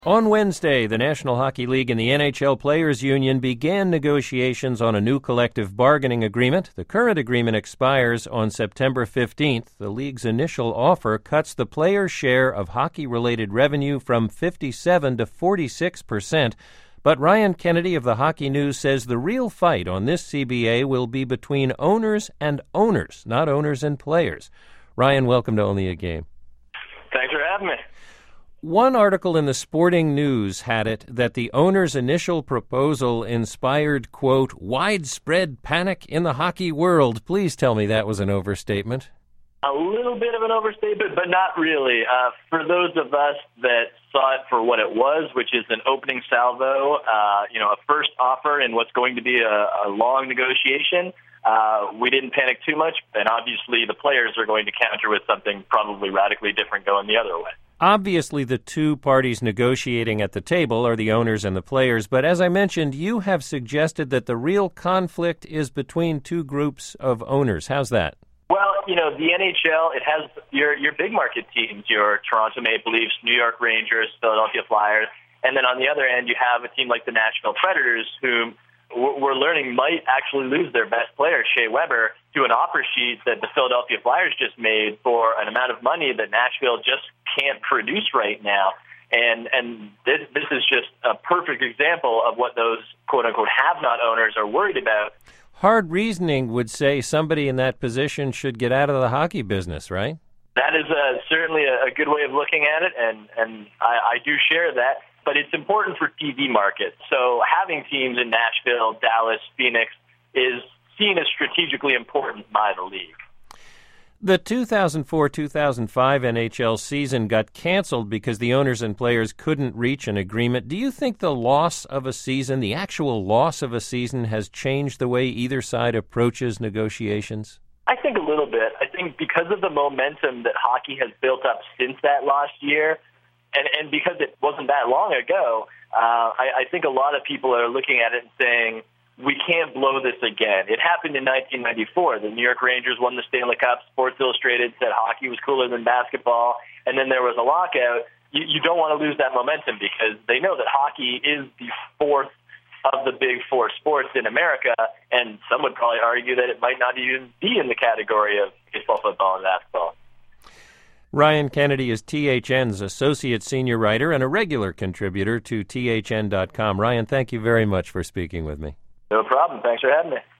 On Wednesday, the National Hockey League and the NHL Players Union began negotiations on a new collective bargaining agreement. The current agreement expires on September 15th. The league's initial offer cuts the players' share of hockey-related revenue from 57 to 46%. But Ryan Kennedy of the Hockey News says the real fight on this CBA will be between owners and owners, not owners and players. Ryan, welcome to Only a Game. Thanks for having me. One article in the Sporting News had it that the owner's initial proposal inspired, quote, widespread panic in the hockey world. Please tell me that was an overstatement. A little bit of an overstatement, but not really. For those of us that saw it for what it was, which is an opening salvo, a first offer in what's going to be a long negotiation, we didn't panic too much, and obviously the players are going to counter with something probably radically different going the other way. Obviously, the two parties negotiating at the table are the owners and the players, but as I mentioned, you have suggested that the real conflict is between two groups of owners. How's that? Well, the NHL, it has your big market teams, your Toronto Maple Leafs, New York Rangers, Philadelphia Flyers, and then on the other end, you have a team like the Nashville Predators, whom we're learning might actually lose their best player, Shea Weber, to an offer sheet that the Philadelphia Flyers just made for an amount of money that Nashville just can't produce right now. And this is just a perfect example of what those quote-unquote have-not owners are worried about. Hard reasoning would say somebody in that position should get out of the hockey business, right? That is certainly a good way of looking at it, and I do share that. But it's important for TV markets. So having teams in Nashville, Dallas, Phoenix is seen as strategically important by the league. The 2004-2005 NHL season got canceled because the owners and players couldn't reach an agreement. Do you think the loss of a season, the actual loss of a season, has changed the way either side approaches negotiations? I think a little bit. I think because of the momentum that hockey has built up since that last year, and because it wasn't that long ago, I think a lot of people are looking at it and saying, we can't blow this again. It happened in 1994. The New York Rangers won the Stanley Cup. Sports Illustrated said hockey was cooler than basketball. And then there was a lockout. You don't want to lose that momentum because they know that hockey is the fourth of the big four sports in America. And some would probably argue that it might not even be in the category of baseball, football, and basketball. Ryan Kennedy is THN's associate senior writer and a regular contributor to THN.com. Ryan, thank you very much for speaking with me. No problem. Thanks for having me.